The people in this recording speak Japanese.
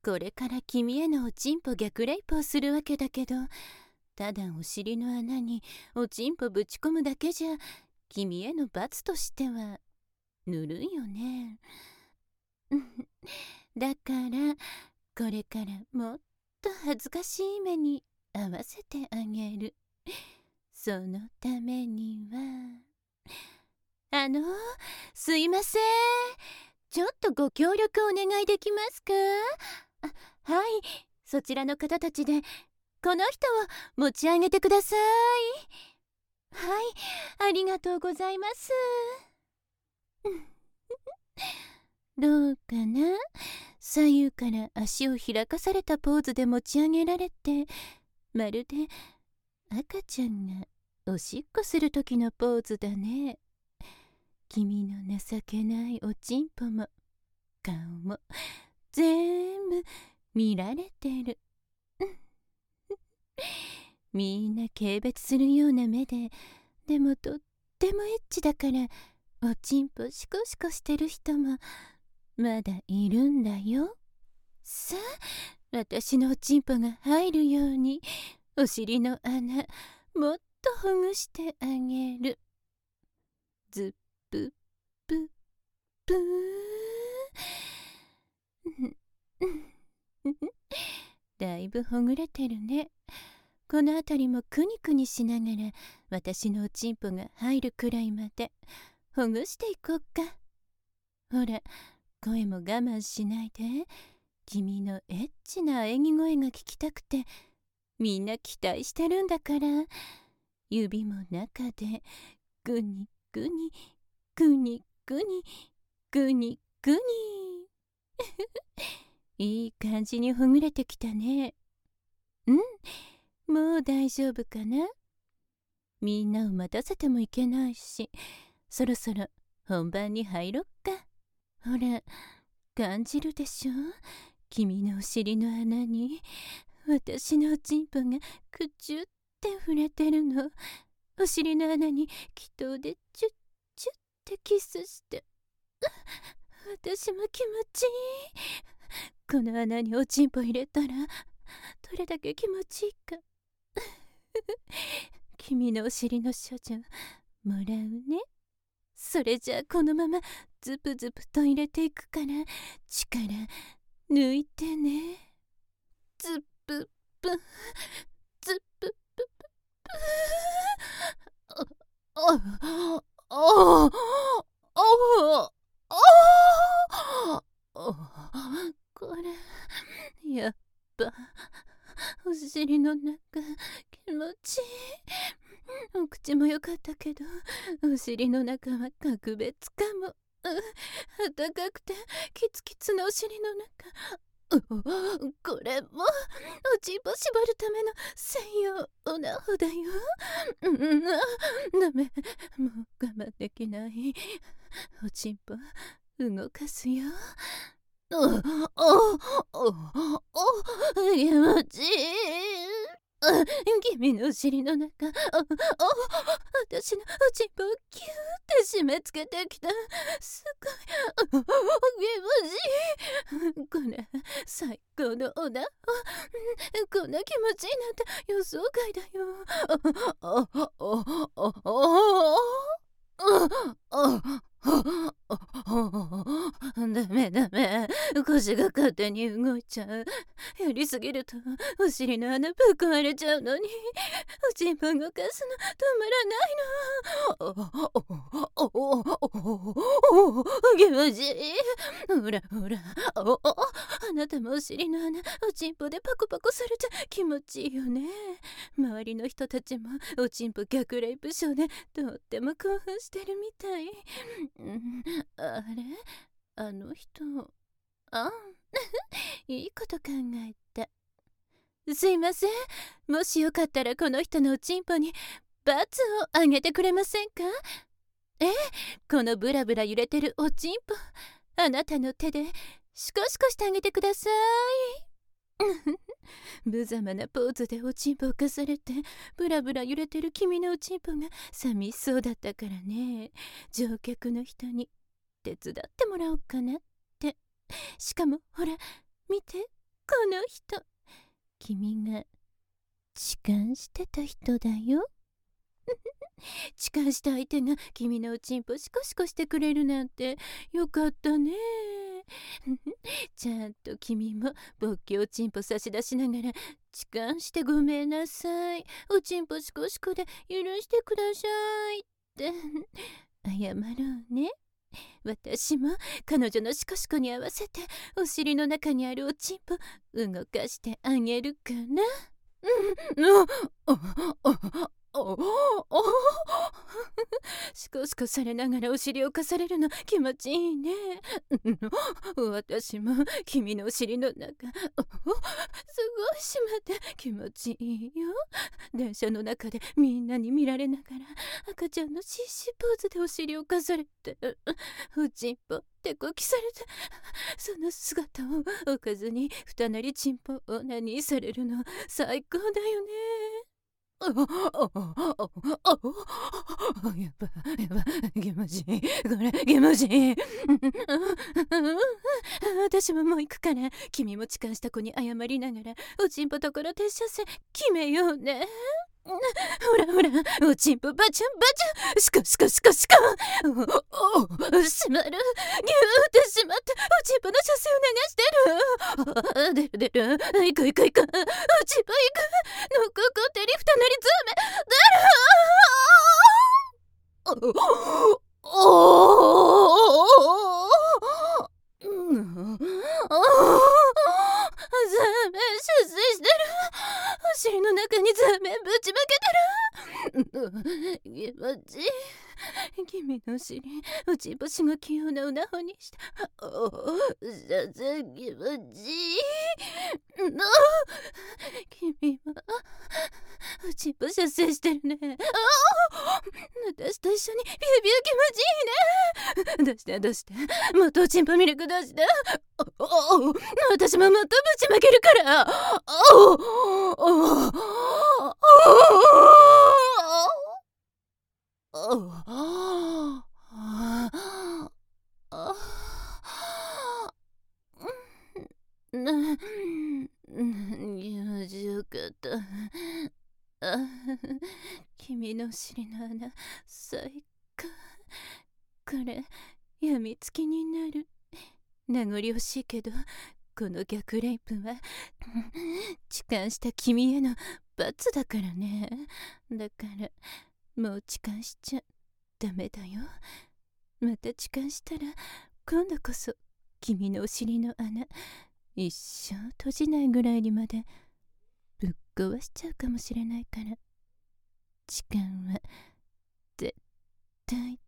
これから君へのおちんぽ逆レイプをするわけだけど、ただお尻の穴におちんぽぶち込むだけじゃ君への罰としてはぬるいよね。だからこれからもっと恥ずかしい目に合わせてあげる。そのためにはすいません、ちょっとご協力お願いできますか？はい、そちらの方たちでこの人を持ち上げてください。はい、ありがとうございます。どうかな？左右から足を開かされたポーズで持ち上げられて、まるで赤ちゃんがおしっこする時のポーズだね。君の情けないおちんぽも顔も全部見られてる。みんな軽蔑するような目で、でもとってもエッチだからおちんぽシコシコしてる人もまだいるんだよ。さあ、私のおちんぽが入るようにお尻の穴もっとほぐしてあげる。ズッププップーだいぶほぐれてるね。この辺りもくにくにしながら私のおちんぽが入るくらいまでほぐしていこうか。ほら、声も我慢しないで。君のエッチな喘ぎ声が聞きたくてみんな期待してるんだから。指も中でグニグニグニグニグニグニいい感じにほぐれてきたね。もう大丈夫かな？みんなを待たせてもいけないし、そろそろ本番に入ろっか。ほら、感じるでしょ？君のお尻の穴に私のおちんぽがくちゅって触れてるの。お尻の穴に気筒でチュッチュッってキスして、私も気持ちいい。この穴におちんぽ入れたらどれだけ気持ちいいか。君のお尻の処女もらうね。それじゃあこのままズプズプと入れていくから力抜いてね。ズププズププこれやっぱお尻の中気持ちいい。お口も良かったけどお尻の中は格別かも。暖かくてキツキツのお尻の中。これもおちんぽ絞るための専用おなほだよ。ダメ、もう我慢できない。おちんぽ動かすよ。気持ちいい。君のお尻の中、私のおちんぽをキューって締め付けてきた。すごい気持ちいい。これ最高のおなほ。こんな気持ちいいなんて予想外だよ。ダメダメ、腰が勝手に動いちゃう。やりすぎるとお尻の穴ぶっ壊れちゃうのに、おちんぽ動かすの止まらないの。気持ちいい。ほらほら、あなたもお尻の穴おちんぽでパコパコされちゃ気持ちいいよね。周りの人たちもおちんぽ逆レイプショーでとっても興奮してるみたい。あれ、あの人、いいこと考えた。すいません、もしよかったらこの人のおちんぽに罰をあげてくれませんか？このブラブラ揺れてるおちんぽ、あなたの手でシコシコしてあげてください。無様なポーズでおちんぽをかされてブラブラ揺れてる君のおちんぽが寂しそうだったからね、乗客の人に手伝ってもらおうかなって。しかもほら見て、 の人、君が痴漢してた人だよ。痴漢した相手が君のおちんぽシコシコしてくれるなんてよかったね。ちゃんと君も勃起おちんぽ差し出しながら痴漢してごめんなさい、おちんぽシコシコで許してくださいって謝ろうね。私も彼女のシコシコに合わせてお尻の中にあるおちんぽ動かしてあげるから。シコシコされながらお尻をかされるの気持ちいいね。私も君のお尻の中、すごいしまって気持ちいいよ。電車の中でみんなに見られながら赤ちゃんのシーシーポーズでお尻をかされて、おちんぽ手こきされて、その姿を置かずに二なりちんぽを何されるの最高だよね。やば気持ちいい、これ気持ちいい。私ももう行くから、君も痴漢した子に謝りながらおちんぽところ停車線決めようね。ほらほら、おちんぽバチャンバチャン、シコシコシコシコ。閉まる、ギューってしまっておちんぽの射精を流してる。出る行く行く行く、おちんぽ行く、のここてり二なりズーメ、出る。ザーメン出世してる。お尻の中にザーメンぶちまけてる。気持ちいい。君のお尻おちんぽしごきようなうなほにして、ささ気持ちいい。君もおちんぽ射精してるね。私と一緒にビュービュー気持ちいいね。どうしてどうして、もっとおちんぽミルク出して。私ももっとぶちまけるから。気持ちよかった。君のお尻の穴最高。これやみつきになる。名残惜しいけどこの逆レイプは痴漢した君への罰だからね。だからもう痴漢しちゃダメだよ。また痴漢したら今度こそ君のお尻の穴一生閉じないぐらいにまでぶっ壊しちゃうかもしれないから、痴漢は絶対